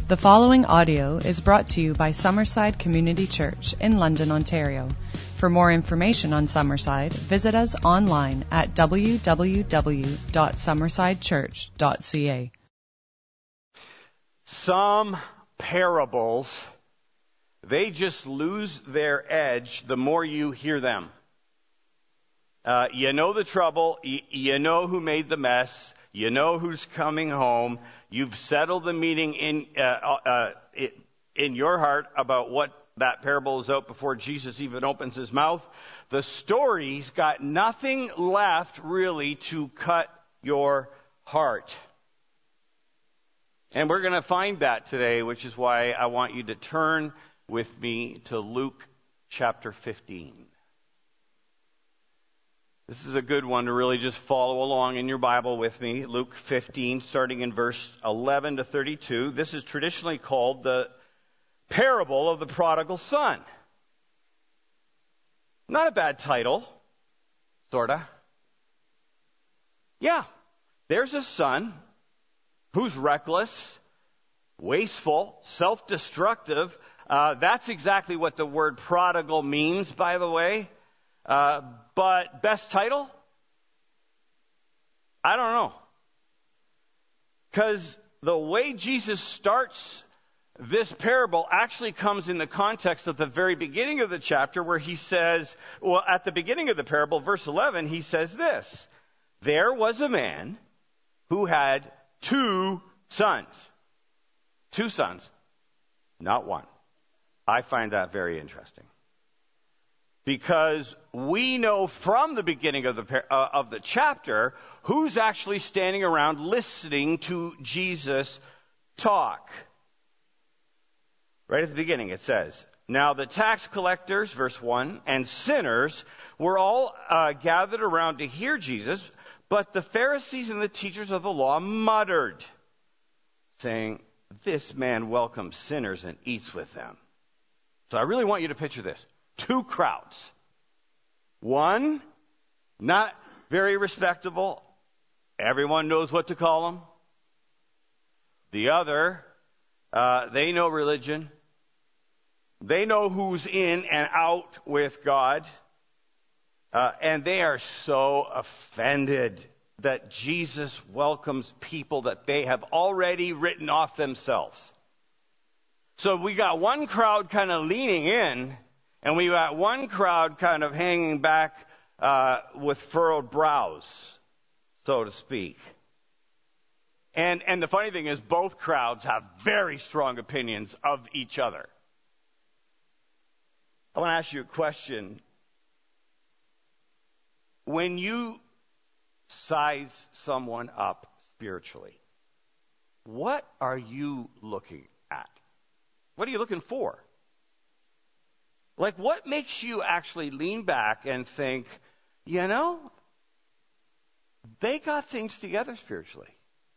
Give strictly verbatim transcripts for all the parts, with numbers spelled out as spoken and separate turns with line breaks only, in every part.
The following audio is brought to you by Summerside Community Church in London, Ontario. For more information on Summerside, visit us online at w w w dot summerside church dot c a.
Some parables, they just lose their edge the more you hear them. Uh, you know the trouble, you, you know who made the mess, you know who's coming home. You've settled the meaning in uh, uh, in your heart about what that parable is out before Jesus even opens his mouth. The story's got nothing left really to cut your heart. And we're going to find that today, which is why I want you to turn with me to Luke chapter fifteen. This is a good one to really just follow along in your Bible with me. Luke fifteen, starting in verse eleven to thirty-two. This is traditionally called the parable of the prodigal son. Not a bad title, sorta. Yeah, there's a son who's reckless, wasteful, self-destructive. Uh, that's exactly what the word prodigal means, by the way. Uh, but best title? I don't know. Because the way Jesus starts this parable actually comes in the context of the very beginning of the chapter where he says, well, at the beginning of the parable, verse eleven, he says this: there was a man who had two sons. Two sons, not one. I find that very interesting. Because we know from the beginning of the uh, of the chapter who's actually standing around listening to Jesus talk. Right at the beginning it says, now the tax collectors, verse one, and sinners were all uh, gathered around to hear Jesus, but the Pharisees and the teachers of the law muttered, saying, this man welcomes sinners and eats with them. So I really want you to picture this. Two crowds. One, not very respectable. Everyone knows what to call them. The other, uh, they know religion. They know who's in and out with God. Uh, and they are so offended that Jesus welcomes people that they have already written off themselves. So we got one crowd kind of leaning in, and we got one crowd kind of hanging back uh, with furrowed brows, so to speak. And and the funny thing is, both crowds have very strong opinions of each other. I want to ask you a question. When you size someone up spiritually, what are you looking at? What are you looking for? Like, what makes you actually lean back and think, you know, they got things together spiritually?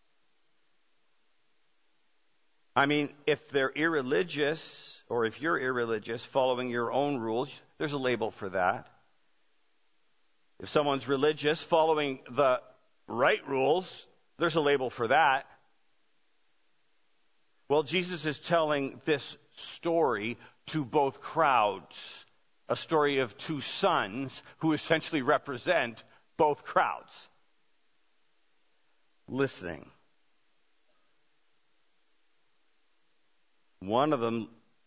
I mean, if they're irreligious, or if you're irreligious, following your own rules, there's a label for that. If someone's religious, following the right rules, there's a label for that. Well, Jesus is telling this story to both crowds, a story of two sons who essentially represent both crowds. Listening. One of them,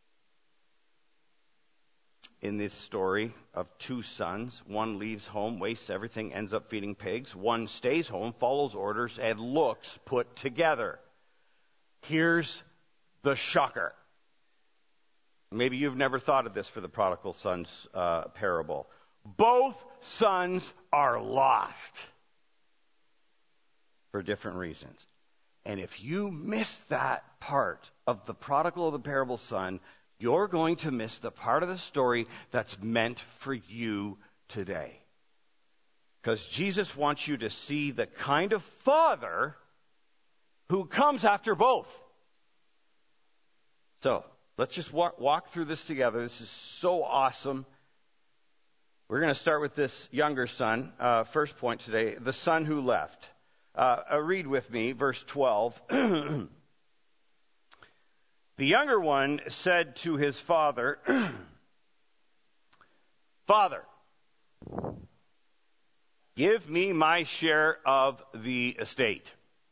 in this story of two sons, one leaves home, wastes everything, ends up feeding pigs. One stays home, follows orders, and looks put together. Here's the shocker. Maybe you've never thought of this for the prodigal son's uh, parable. Both sons are lost for different reasons. And if you miss that part of the prodigal of the parable son, you're going to miss the part of the story that's meant for you today. Because Jesus wants you to see the kind of father who comes after both. So, let's just walk, walk through this together. This is so awesome. We're going to start with this younger son. Uh, first point today, the son who left. Uh, uh, read with me, verse twelve. The younger one said to his father, Father, give me my share of the estate.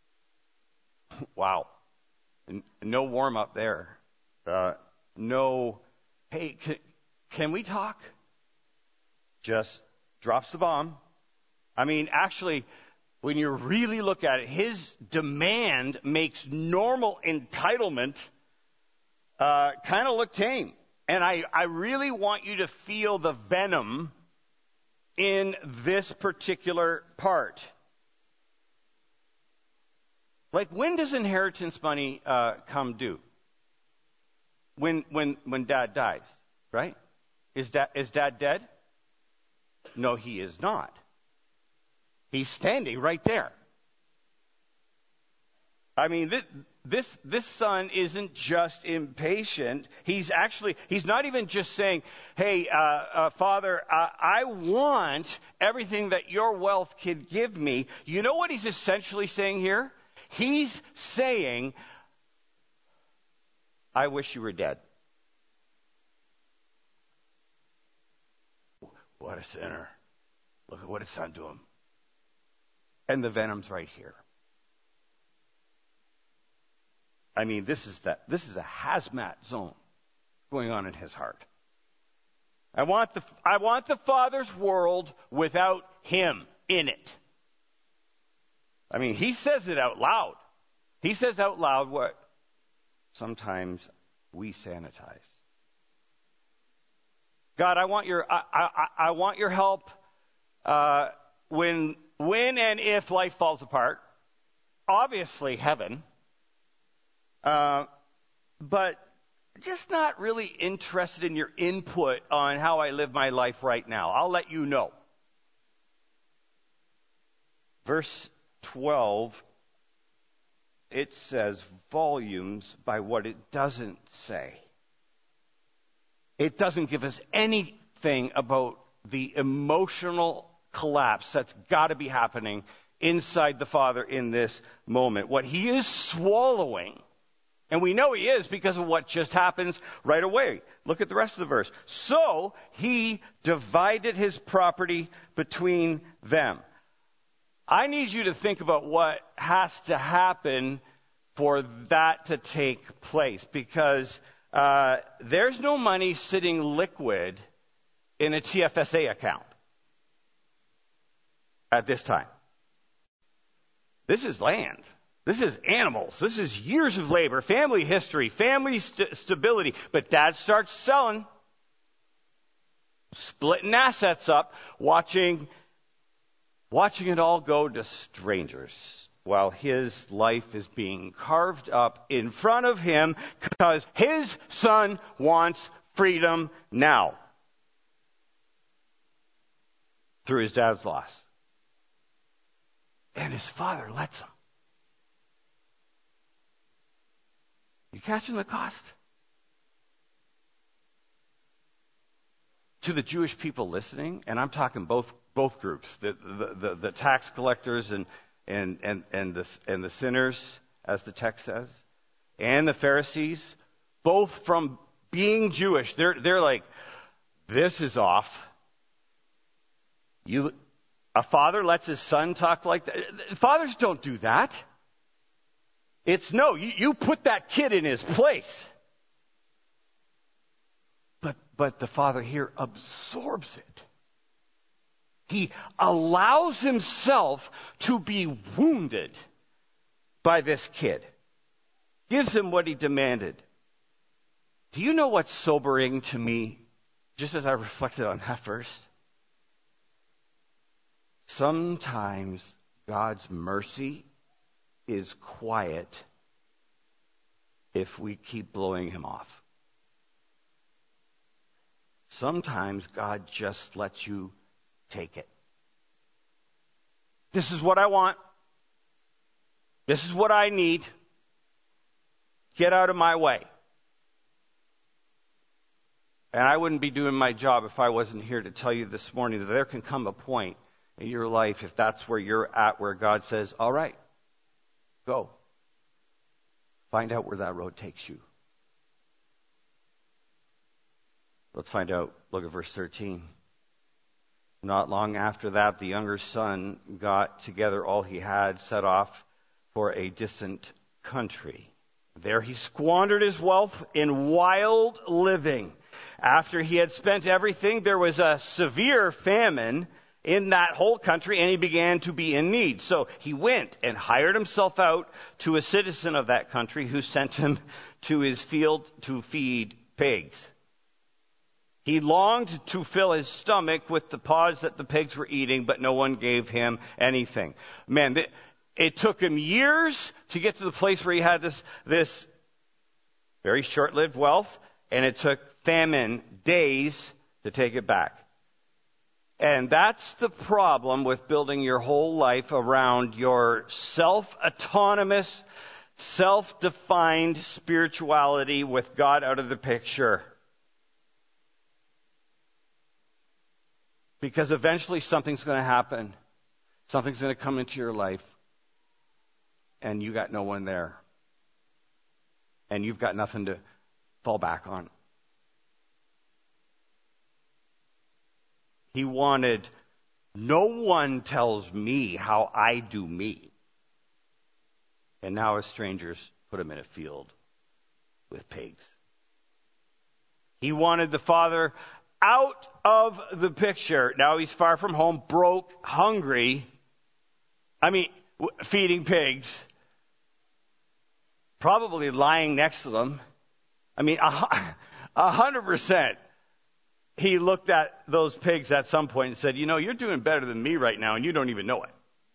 Wow. No warm up there. Uh, no, hey, can, can we talk? Just drops the bomb. I mean, actually, when you really look at it, his demand makes normal entitlement uh, kind of look tame. And I, I really want you to feel the venom in this particular part. Like, when does inheritance money uh, come due? When when when dad dies, right? Is dad is dad dead? No, he is not. He's standing right there. I mean, this this this son isn't just impatient. He's actually he's not even just saying, "Hey, uh, uh, Father, uh, I want everything that your wealth could give me." You know what he's essentially saying here? He's saying, I wish you were dead. What a sinner. Look at what it's done to him. And the venom's right here. I mean, this is that this is a hazmat zone going on in his heart. I want the I want the Father's world without him in it. I mean, he says it out loud. He says out loud what sometimes we sanitize. God, I want your I I, I want your help uh, when when and if life falls apart. Obviously, heaven, uh, but just not really interested in your input on how I live my life right now. I'll let you know. Verse twelve, it says volumes by what it doesn't say. It doesn't give us anything about the emotional collapse that's got to be happening inside the Father in this moment. What he is swallowing, and we know he is because of what just happens right away. Look at the rest of the verse. So he divided his property between them. I need you to think about what has to happen for that to take place, because uh, there's no money sitting liquid in a T F S A account at this time. This is land. This is animals. This is years of labor, family history, family st- stability. But dad starts selling, splitting assets up, watching Watching it all go to strangers while his life is being carved up in front of him because his son wants freedom now through his dad's loss. And his father lets him. You catching the cost? To the Jewish people listening, and I'm talking both both groups, the the, the, the tax collectors and and and and the and the sinners, as the text says, and the Pharisees, both from being Jewish, they're they're like, this is off. You, a father lets his son talk like that. Fathers don't do that. It's no, you, you put that kid in his place. But but the Father here absorbs it. He allows himself to be wounded by this kid. Gives him what he demanded. Do you know what's sobering to me, just as I reflected on that first? Sometimes God's mercy is quiet if we keep blowing him off. Sometimes God just lets you take it. This is what I want. This is what I need. Get out of my way. And I wouldn't be doing my job if I wasn't here to tell you this morning that there can come a point in your life, if that's where you're at, where God says, all right, go. Find out where that road takes you. Let's find out. Look at verse thirteen. Not long after that, the younger son got together all he had, set off for a distant country. There he squandered his wealth in wild living. After he had spent everything, there was a severe famine in that whole country, and he began to be in need. So he went and hired himself out to a citizen of that country who sent him to his field to feed pigs. He longed to fill his stomach with the pods that the pigs were eating, but no one gave him anything. Man, it, it took him years to get to the place where he had this, this very short-lived wealth, and it took famine days to take it back. And that's the problem with building your whole life around your self-autonomous, self-defined spirituality with God out of the picture. Because eventually something's going to happen. Something's going to come into your life. And you got no one there. And you've got nothing to fall back on. He wanted, no one tells me how I do me. And now as strangers put him in a field with pigs. He wanted the father out of the picture. Now he's far from home, broke, hungry. I mean, feeding pigs. Probably lying next to them. I mean, a hundred percent. He looked at those pigs at some point and said, you know, you're doing better than me right now, and you don't even know it.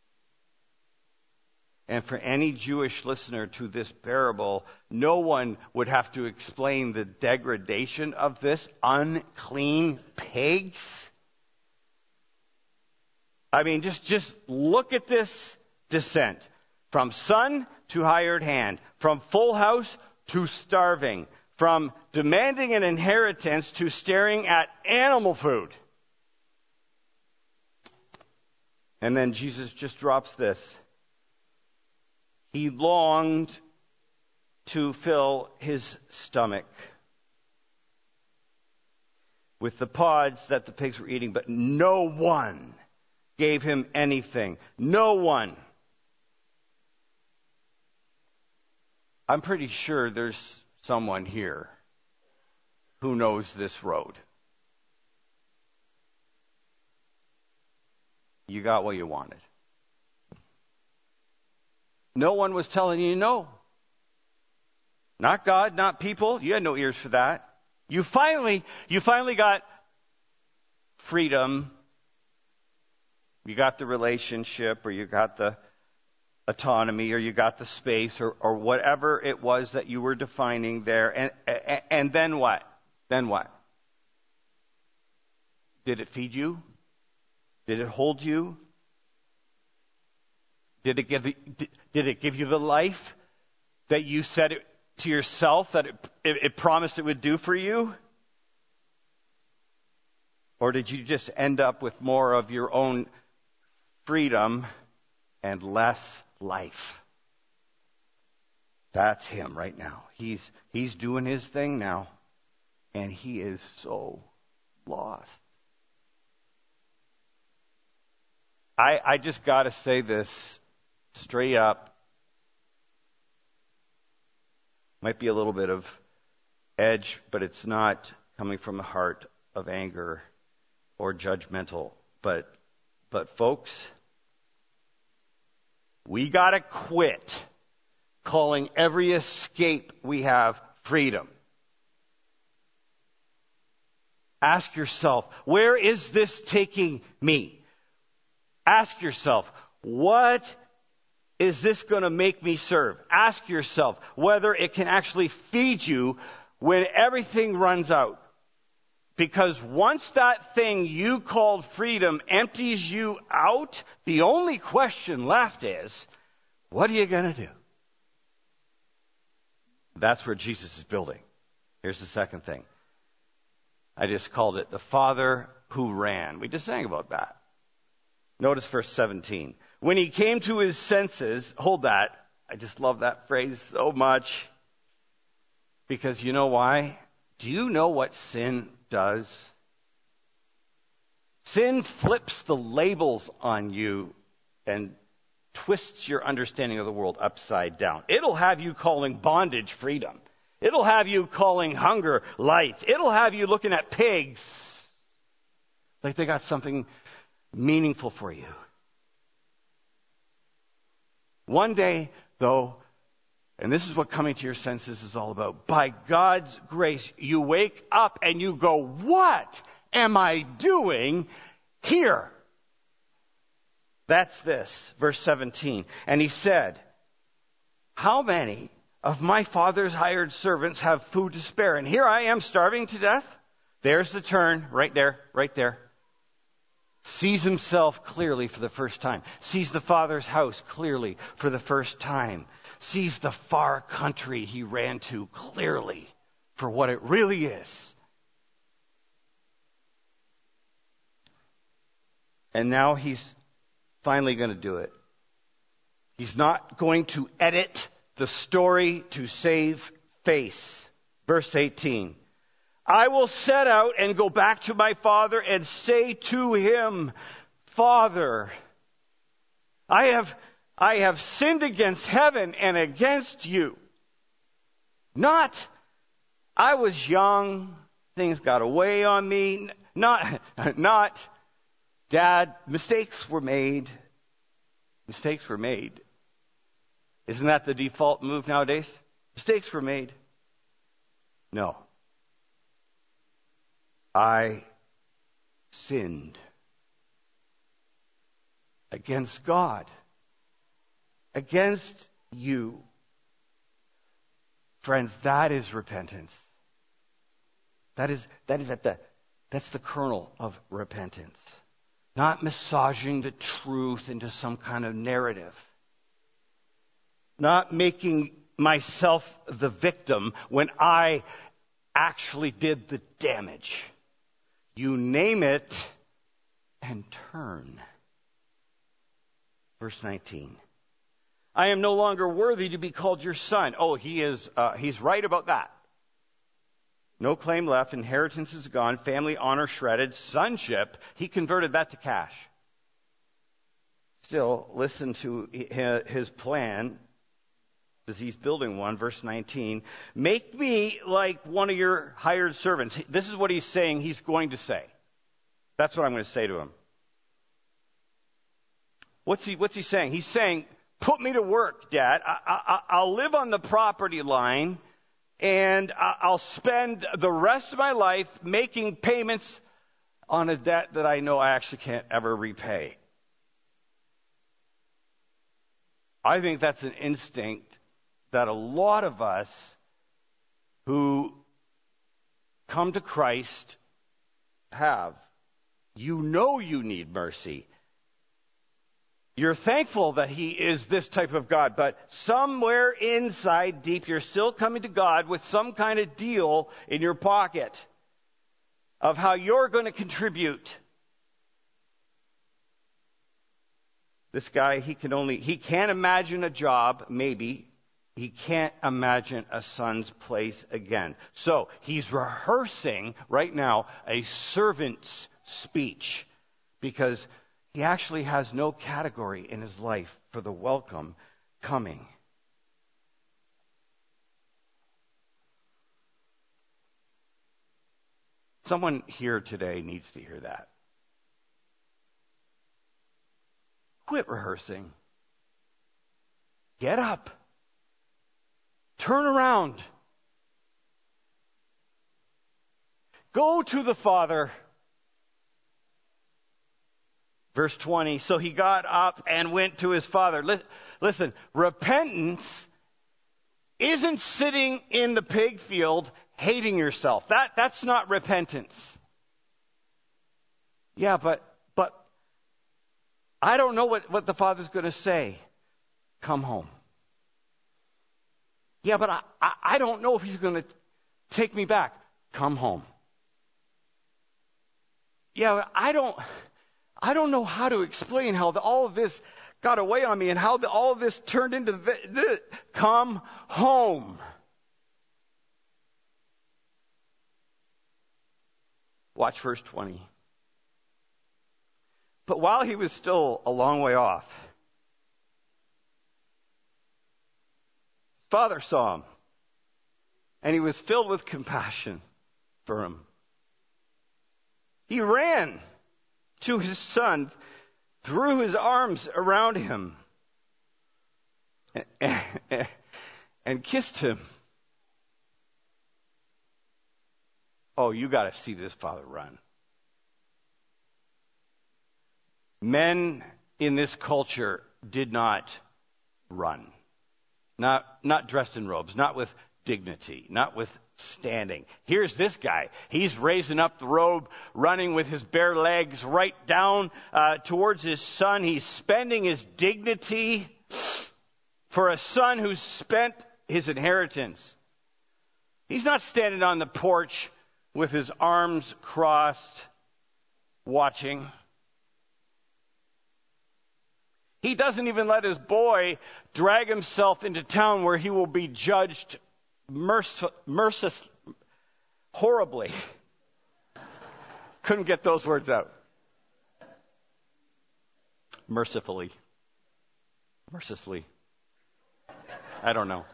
And for any Jewish listener to this parable, no one would have to explain the degradation of this unclean pigs. I mean, just, just look at this descent. From son to hired hand. From full house to starving. From demanding an inheritance to staring at animal food. And then Jesus just drops this. He longed to fill his stomach with the pods that the pigs were eating, but no one gave him anything. No one. I'm pretty sure there's someone here who knows this road. You got what you wanted. No one was telling you no. Not God, not people. You had no ears for that. You finally, you finally got freedom. You got the relationship, or you got the autonomy, or you got the space, or, or whatever it was that you were defining there. And, and, and then what? Then what? Did it feed you? Did it hold you? Did it give did it give you the life that you said it to yourself that it, it, it promised it would do for you? Or did you just end up with more of your own freedom and less life? That's him right now. He's he's doing his thing now, and he is so lost. I I just got to say this straight up. Might be a little bit of edge, but it's not coming from a heart of anger or judgmental. But but folks, we got to quit calling every escape we have freedom. Ask yourself, where is this taking me? Ask yourself, what is this going to make me serve? Ask yourself whether it can actually feed you when everything runs out. Because once that thing you called freedom empties you out, the only question left is, what are you going to do? That's where Jesus is building. Here's the second thing. I just called it the Father who ran. We just sang about that. Notice verse seventeen. When he came to his senses, hold that. I just love that phrase so much. Because you know why? Do you know what sin does. Sin flips the labels on you and twists your understanding of the world upside down. It'll have you calling bondage freedom. It'll have you calling hunger life. It'll have you looking at pigs like they got something meaningful for you. One day, though, and this is what coming to your senses is all about, by God's grace, you wake up and you go, what am I doing here? That's this, verse seventeen. And he said, how many of my father's hired servants have food to spare? And here I am starving to death. There's the turn, right there, right there. Sees himself clearly for the first time. Sees the Father's house clearly for the first time. Sees the far country he ran to clearly for what it really is. And now he's finally going to do it. He's not going to edit the story to save face. Verse eighteen. I will set out and go back to my father and say to him, Father, I have, I have sinned against heaven and against you. Not, I was young, things got away on me. Not, not, Dad, mistakes were made. Mistakes were made. Isn't that the default move nowadays? Mistakes were made. No. I sinned against God, against you. Friends, that is repentance. That is, that is at the, that's the kernel of repentance. Not massaging the truth into some kind of narrative. Not making myself the victim when I actually did the damage. You name it and turn. Verse nineteen. I am no longer worthy to be called your son. Oh, he is, uh, he's right about that. No claim left. Inheritance is gone. Family honor shredded. Sonship, he converted that to cash. Still, listen to his plan as he's building one. Verse nineteen. Make me like one of your hired servants. This is what he's saying he's going to say. That's what I'm going to say to him. What's he, what's he saying? He's saying, put me to work, Dad. I, I, I'll live on the property line, and I'll spend the rest of my life making payments on a debt that I know I actually can't ever repay. I think that's an instinct that a lot of us who come to Christ have. You know you need mercy. You're thankful that he is this type of God, but somewhere inside deep, you're still coming to God with some kind of deal in your pocket of how you're going to contribute. This guy, he can only, he can't imagine a job, maybe. He can't imagine a son's place again. So he's rehearsing right now a servant's speech because he actually has no category in his life for the welcome coming. Someone here today needs to hear that. Quit rehearsing. Get up. Turn around. Go to the Father. Verse twenty, so he got up and went to his father. Listen, repentance isn't sitting in the pig field hating yourself. That, that's not repentance. Yeah, but but I don't know what, what the Father's going to say. Come home. Yeah, but I, I, I don't know if he's going to take me back. Come home. Yeah, I don't... I don't know how to explain how the, all of this got away on me and how the, all of this turned into this. this. Come home. Watch verse twenty. But while he was still a long way off, his father saw him, and he was filled with compassion for him. He ran to his son, threw his arms around him, and, and, and kissed him. Oh, you got to see this father run. Men in this culture did not run. Not, not dressed in robes, not with dignity, not with standing. Here's this guy. He's raising up the robe, running with his bare legs right down uh, towards his son. He's spending his dignity for a son who's spent his inheritance. He's not standing on the porch with his arms crossed, watching. He doesn't even let his boy drag himself into town where he will be judged merc- mercil- horribly. Couldn't get those words out. Mercifully. Mercilessly. I don't know.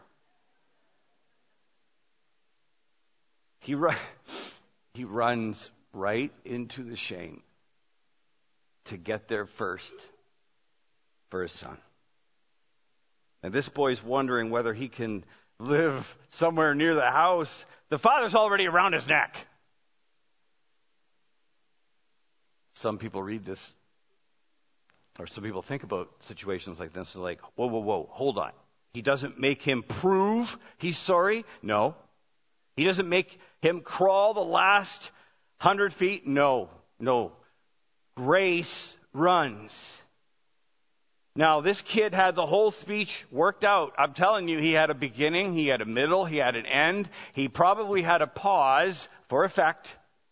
He, ru- he runs right into the shame to get there first for his son. And this boy's wondering whether he can live somewhere near the house. The father's already around his neck. Some people read this, or some people think about situations like this, like, whoa, whoa, whoa, hold on. He doesn't make him prove he's sorry? No. He doesn't make him crawl the last hundred feet? No, no. Grace runs. Now, this kid had the whole speech worked out. I'm telling you, he had a beginning, he had a middle, he had an end. He probably had a pause for effect.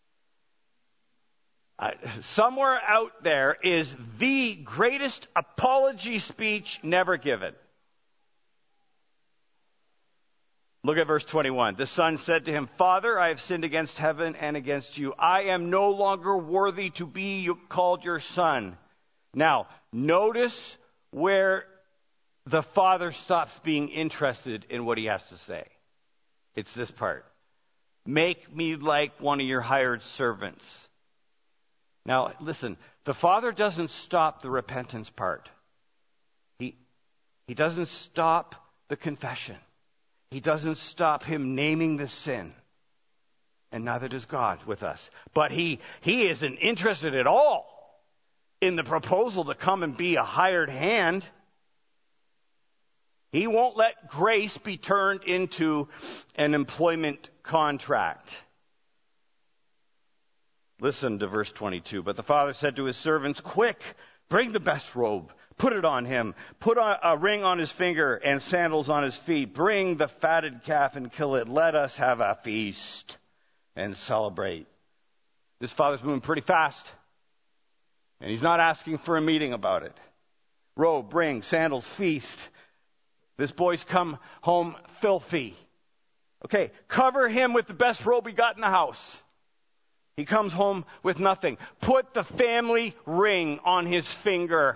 Uh, somewhere out there is the greatest apology speech never given. Look at verse twenty-one. The son said to him, Father, I have sinned against heaven and against you. I am no longer worthy to be called your son. Now, notice where the father stops being interested in what he has to say. It's this part. Make me like one of your hired servants. Now, listen, the father doesn't stop the repentance part. He, he doesn't stop the confession. He doesn't stop him naming the sin. And neither does God with us. But he, he isn't interested at all in the proposal to come and be a hired hand. He won't let grace be turned into an employment contract. Listen to verse twenty-two. But the father said to his servants, quick, bring the best robe, put it on him, put a ring on his finger and sandals on his feet. Bring the fatted calf and kill it. Let us have a feast and celebrate. This father's moving pretty fast. And he's not asking for a meeting about it. Robe, bring, sandals, feast. This boy's come home filthy. Okay, cover him with the best robe he got in the house. He comes home with nothing. Put the family ring on his finger.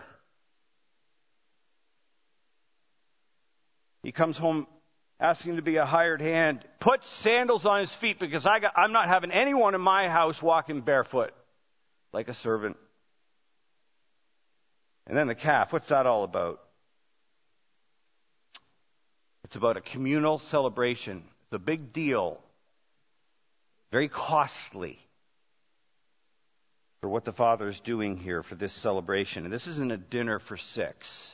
He comes home asking to be a hired hand. Put sandals on his feet because I got, I'm not having anyone in my house walking barefoot like a servant. And then the calf, what's that all about? It's about a communal celebration. It's a big deal. Very costly for what the Father is doing here for this celebration. And this isn't a dinner for six.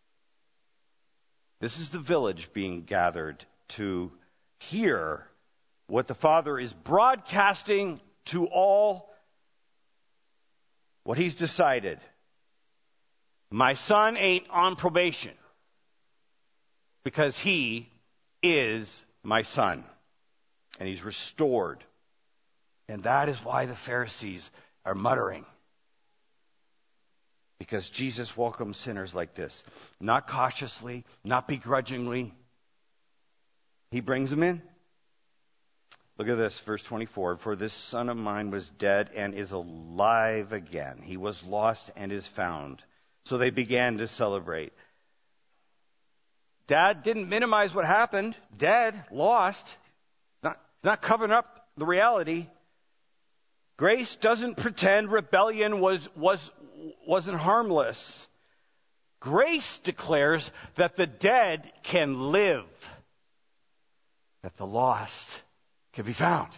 This is the village being gathered to hear what the Father is broadcasting to all, what he's decided. My son ain't on probation because he is my son. And he's restored. And that is why the Pharisees are muttering. Because Jesus welcomes sinners like this. Not cautiously, not begrudgingly. He brings them in. Look at this, verse twenty-four. For this son of mine was dead and is alive again. He was lost and is found. So they began to celebrate. Dad didn't minimize what happened. Dead, lost, not, not covering up the reality. Grace doesn't pretend rebellion was, was, wasn't harmless. Grace declares that the dead can live, that the lost can be found.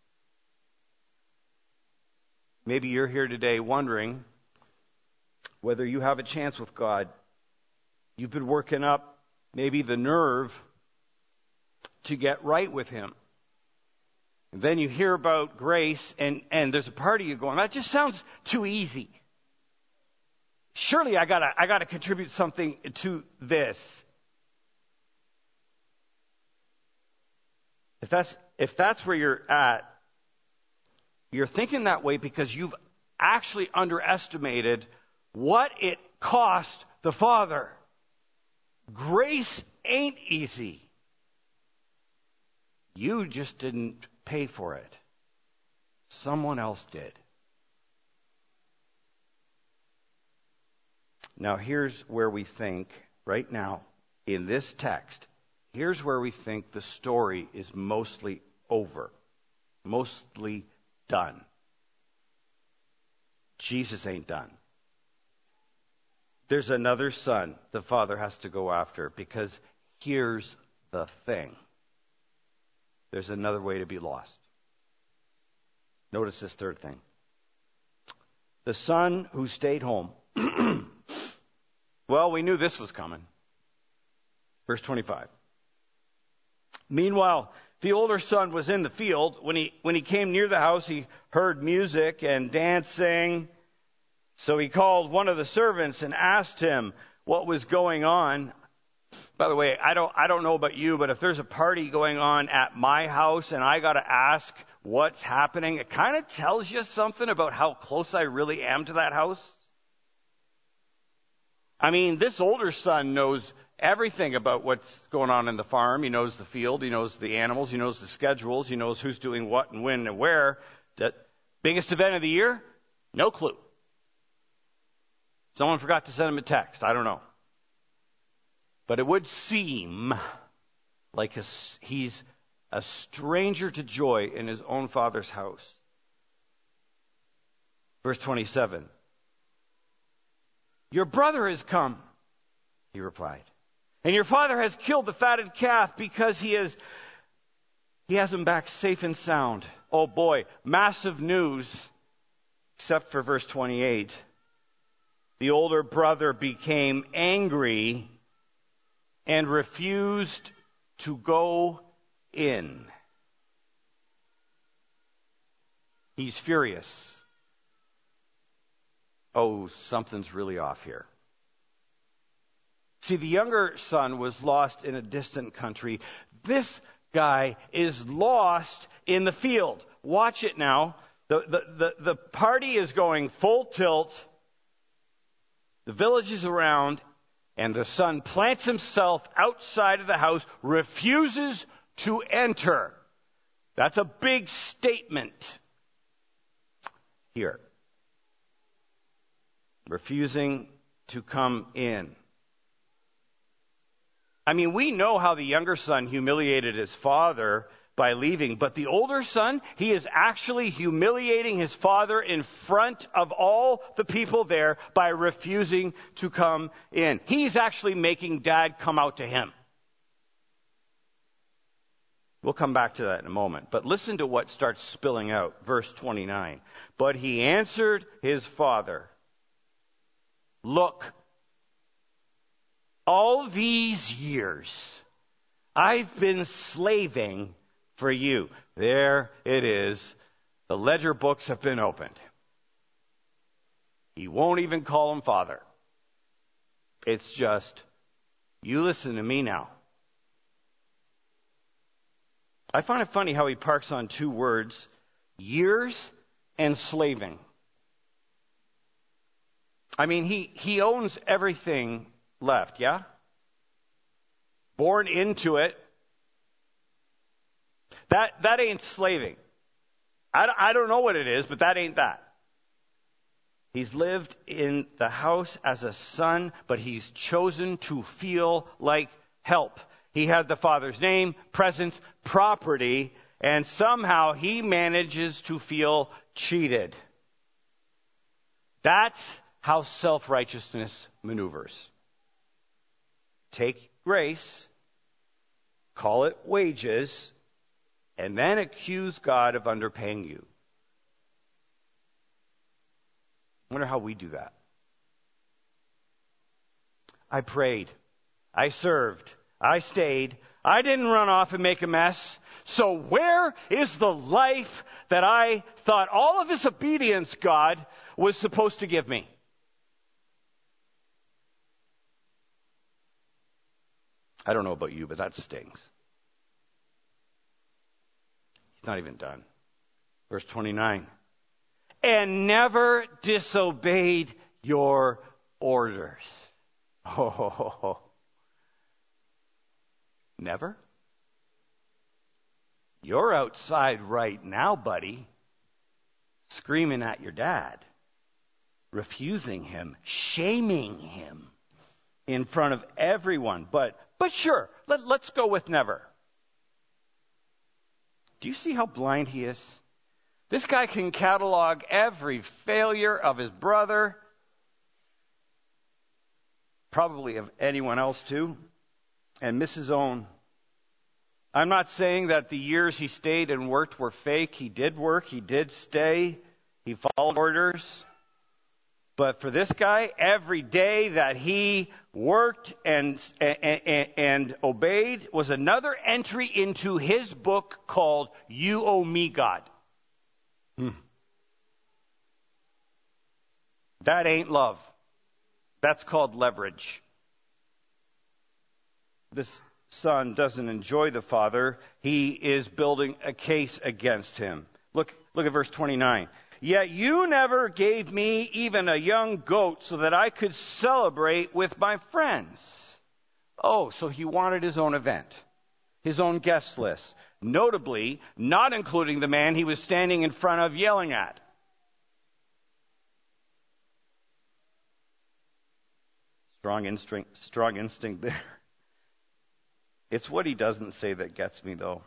Maybe you're here today wondering whether you have a chance with God. You've been working up maybe the nerve to get right with Him. And then you hear about grace, and, and there's a part of you going, that just sounds too easy. Surely I gotta, I gotta contribute something to this. If that's, if that's where you're at, you're thinking that way because you've actually underestimated what it cost the Father. Grace ain't easy. You just didn't pay for it. Someone else did. Now here's where we think, right now, in this text, here's where we think the story is mostly over. Mostly done. Jesus ain't done. There's another son the Father has to go after, because here's the thing. There's another way to be lost. Notice this third thing. The son who stayed home. Well, we knew this was coming. Verse twenty-five. Meanwhile, the older son was in the field. When he, when he came near the house, he heard music and dancing. So he called one of the servants and asked him what was going on. By the way, I don't, I don't know about you, but if there's a party going on at my house and I got to ask what's happening, it kind of tells you something about how close I really am to that house. I mean, this older son knows everything about what's going on in the farm. He knows the field. He knows the animals. He knows the schedules. He knows who's doing what and when and where. The biggest event of the year? No clue. Someone forgot to send him a text. I don't know. But it would seem like a, he's a stranger to joy in his own father's house. Verse twenty-seven. Your brother has come, he replied. And your father has killed the fatted calf because he is, he has him back safe and sound. Oh boy, massive news, except for verse twenty-eight. The older brother became angry and refused to go in. He's furious. Oh, something's really off here. See, the younger son was lost in a distant country. This guy is lost in the field. Watch it now. The, the, the, the party is going full tilt. The village is around, and the son plants himself outside of the house, refuses to enter. That's a big statement here. Refusing to come in. I mean, we know how the younger son humiliated his father by leaving, but the older son, he is actually humiliating his father in front of all the people there by refusing to come in. He's actually making dad come out to him. We'll come back to that in a moment. But listen to what starts spilling out. Verse twenty-nine. But he answered his father, look, all these years I've been slaving for you. There it is. The ledger books have been opened. He won't even call him father. It's just, you listen to me now. I find it funny how he parks on two words, years and slaving. I mean, he, he owns everything left, yeah? Born into it. That, that ain't slaving. I, I don't know what it is, but that ain't that. He's lived in the house as a son, but he's chosen to feel like help. He had the father's name, presence, property, and somehow he manages to feel cheated. That's how self-righteousness maneuvers. Take grace, call it wages, and then accuse God of underpaying you. I wonder how we do that. I prayed. I served. I stayed. I didn't run off and make a mess. So where is the life that I thought all of this obedience God was supposed to give me? I don't know about you, but that stings. He's not even done. Verse twenty-nine. And never disobeyed your orders. Oh, never? You're outside right now, buddy, screaming at your dad, refusing him, shaming him in front of everyone. But but sure, let, let's go with never. Do you see how blind he is? This guy can catalog every failure of his brother, probably of anyone else too, and miss his own. I'm not saying that the years he stayed and worked were fake. He did work. He did stay. He followed orders. But for this guy, every day that he worked and, and, and obeyed was another entry into his book called You Owe Me, God. Hmm. That ain't love. That's called leverage. This son doesn't enjoy the father. He is building a case against him. Look, look at verse twenty-nine. Yet you never gave me even a young goat so that I could celebrate with my friends. Oh, so he wanted his own event, his own guest list, notably not including the man he was standing in front of yelling at. Strong instinct, strong instinct there. It's what he doesn't say that gets me, though.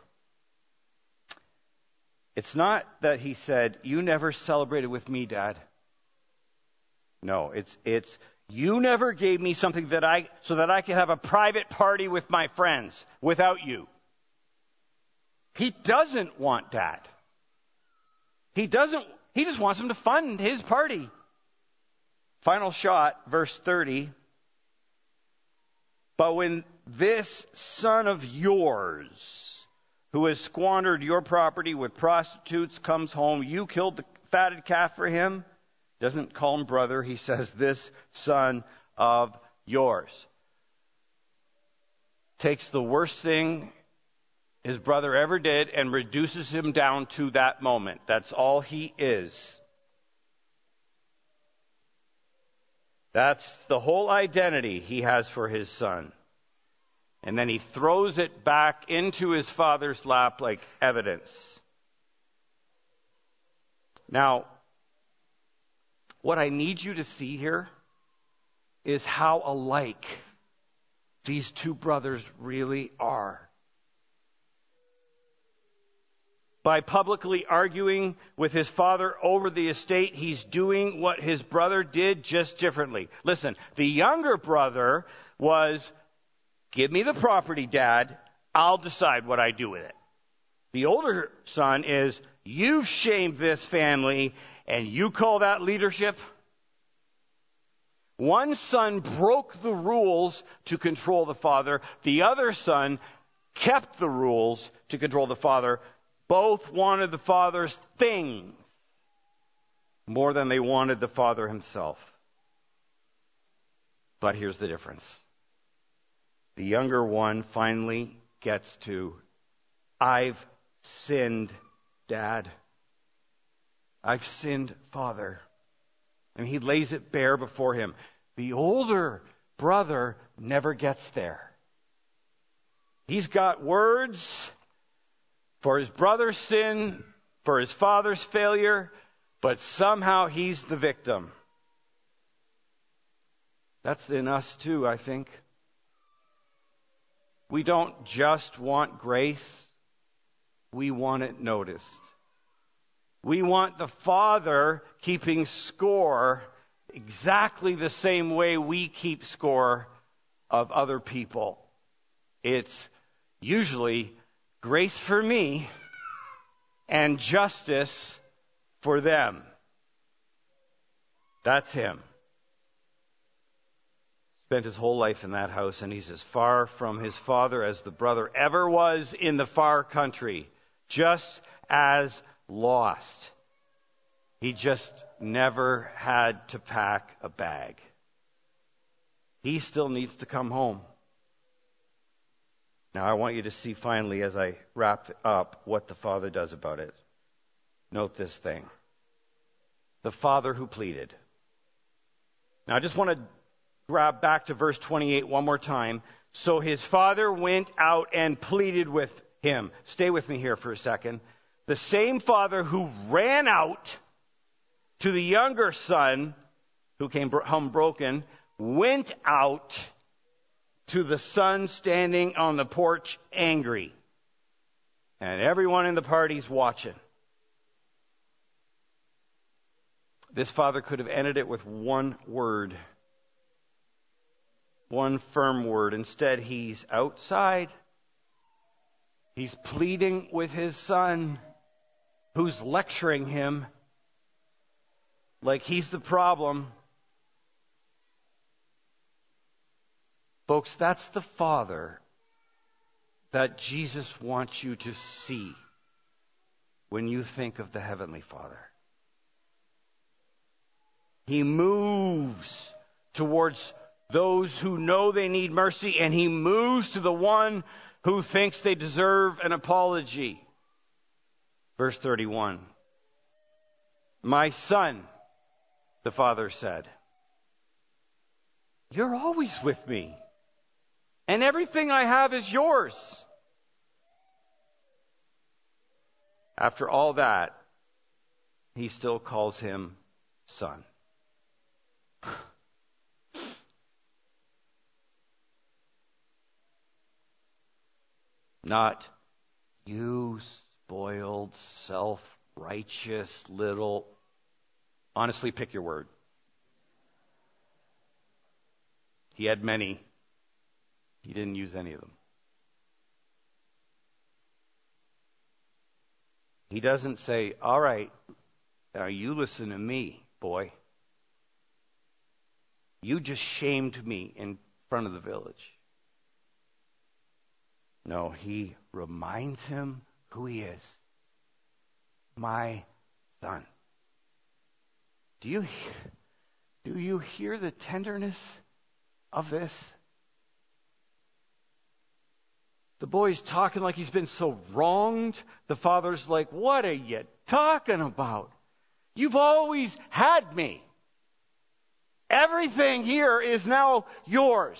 It's not that he said, you never celebrated with me, Dad. No, it's it's you never gave me something that I so that I could have a private party with my friends without you. He doesn't want that. He doesn't he just wants him to fund his party. Final shot, verse thirty. But when this son of yours, who has squandered your property with prostitutes, comes home, you killed the fatted calf for him. Doesn't call him brother. He says, this son of yours. Takes the worst thing his brother ever did and reduces him down to that moment. That's all he is. That's the whole identity he has for his son. And then he throws it back into his father's lap like evidence. Now, what I need you to see here is how alike these two brothers really are. By publicly arguing with his father over the estate, he's doing what his brother did, just differently. Listen, the younger brother was, give me the property, Dad. I'll decide what I do with it. The older son is, you've shamed this family, and you call that leadership? One son broke the rules to control the father. The other son kept the rules to control the father. Both wanted the father's things more than they wanted the father himself. But here's the difference. The younger one finally gets to, I've sinned, Dad. I've sinned, Father. And he lays it bare before him. The older brother never gets there. He's got words for his brother's sin, for his father's failure, but somehow he's the victim. That's in us too, I think. We don't just want grace, we want it noticed. We want the Father keeping score exactly the same way we keep score of other people. It's usually grace for me and justice for them. That's him. Spent his whole life in that house, and he's as far from his father as the brother ever was in the far country. Just as lost. He just never had to pack a bag. He still needs to come home. Now I want you to see finally, as I wrap up, what the Father does about it. Note this thing. The Father who pleaded. Now I just want to grab back to verse twenty-eight one more time. So his father went out and pleaded with him. Stay with me here for a second. The same father who ran out to the younger son, who came home broken, went out to the son standing on the porch angry. And everyone in the party's watching. This father could have ended it with one word. One firm word. Instead, he's outside. He's pleading with his son, who's lecturing him like he's the problem. Folks, that's the Father that Jesus wants you to see when you think of the Heavenly Father. He moves towards those who know they need mercy, and he moves to the one who thinks they deserve an apology. Verse thirty-one. My son, the father said, you're always with me, and everything I have is yours. After all that, he still calls him son. Not you spoiled, self-righteous little... Honestly, pick your word. He had many. He didn't use any of them. He doesn't say, all right, now you listen to me, boy. You just shamed me in front of the village. No, he reminds him who he is. My son. Do you, do you hear the tenderness of this? The boy's talking like he's been so wronged. The father's like, what are you talking about? You've always had me. Everything here is now yours.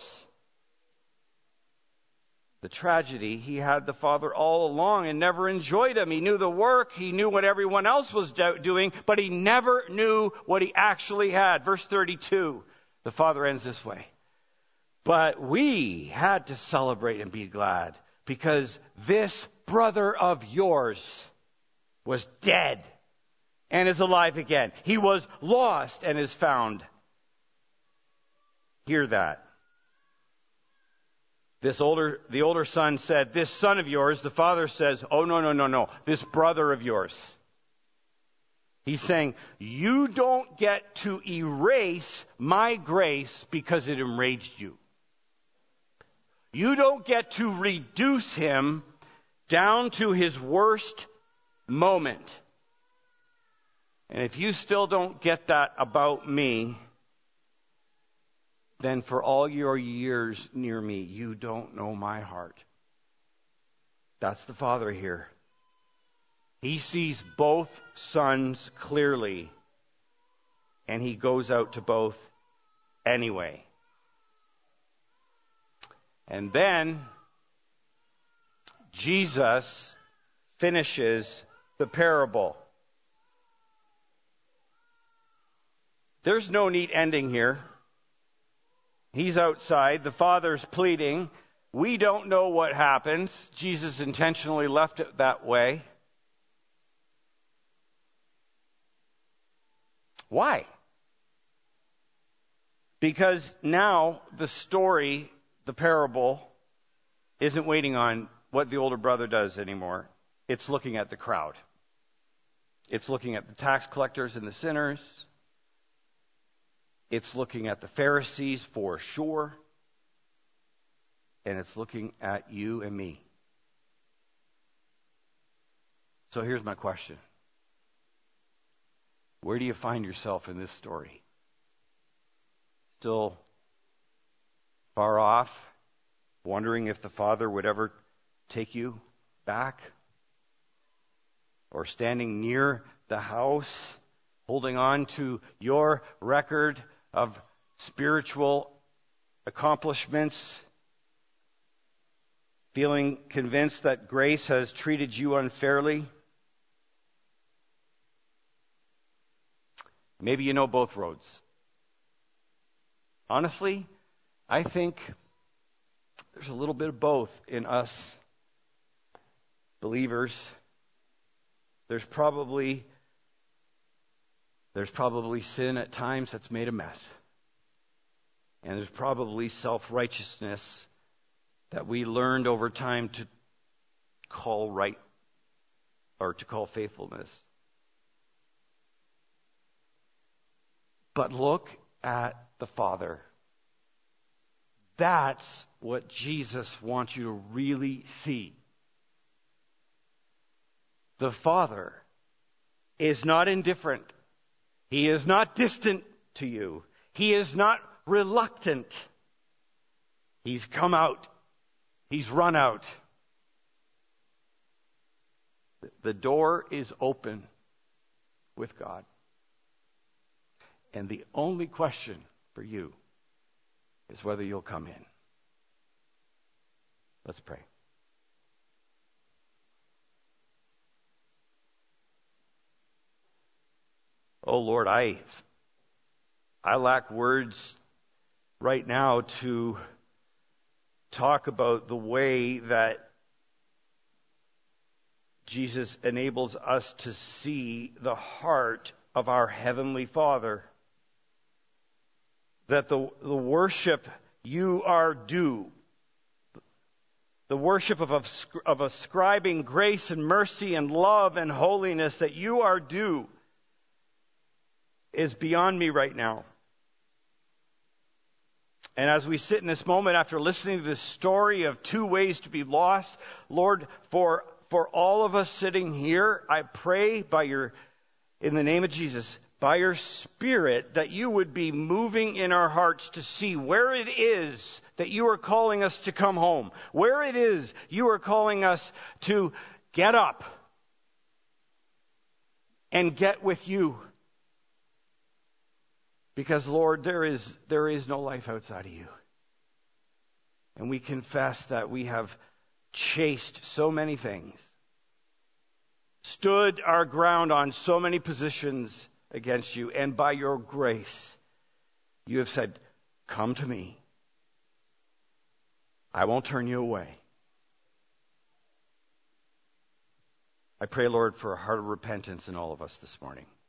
The tragedy, he had the father all along and never enjoyed him. He knew the work, he knew what everyone else was do- doing, but he never knew what he actually had. Verse thirty-two, the father ends this way. But we had to celebrate and be glad, because this brother of yours was dead and is alive again. He was lost and is found. Hear that. This older, the older son said, this son of yours, the father says, oh, no, no, no, no, this brother of yours. He's saying, you don't get to erase my grace because it enraged you. You don't get to reduce him down to his worst moment. And if you still don't get that about me, then for all your years near me, you don't know my heart. That's the Father here. He sees both sons clearly, and he goes out to both anyway. And then Jesus finishes the parable. There's no neat ending here. He's outside. The Father's pleading. We don't know what happens. Jesus intentionally left it that way. Why? Because now the story, the parable, isn't waiting on what the older brother does anymore. It's looking at the crowd. It's looking at the tax collectors and the sinners. It's looking at the Pharisees for sure. And it's looking at you and me. So here's my question. Where do you find yourself in this story? Still far off, wondering if the Father would ever take you back? Or standing near the house, holding on to your record of spiritual accomplishments, feeling convinced that grace has treated you unfairly? Maybe you know both roads. Honestly, I think there's a little bit of both in us believers. There's probably there's probably sin at times that's made a mess. And there's probably self-righteousness that we learned over time to call right or to call faithfulness. But look at the Father. That's what Jesus wants you to really see. The Father is not indifferent. He is not distant to you. He is not reluctant. He's come out. He's run out. The door is open with God. And the only question for you is whether you'll come in. Let's pray. Oh Lord, I I lack words right now to talk about the way that Jesus enables us to see the heart of our Heavenly Father. That the, the worship you are due, the worship of, of ascribing grace and mercy and love and holiness that you are due, is beyond me right now. And as we sit in this moment after listening to this story of two ways to be lost, Lord, for for all of us sitting here, I pray by your, in the name of Jesus, by your Spirit, that you would be moving in our hearts to see where it is that you are calling us to come home, where it is you are calling us to get up and get with you. Because, Lord, there is there is no life outside of you. And we confess that we have chased so many things, stood our ground on so many positions against you, and by your grace, you have said, come to me. I won't turn you away. I pray, Lord, for a heart of repentance in all of us this morning.